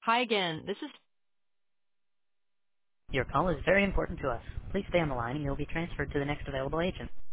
Hi again. This is. Your call is very important to us. Please stay on the line and you'll be transferred to the next available agent.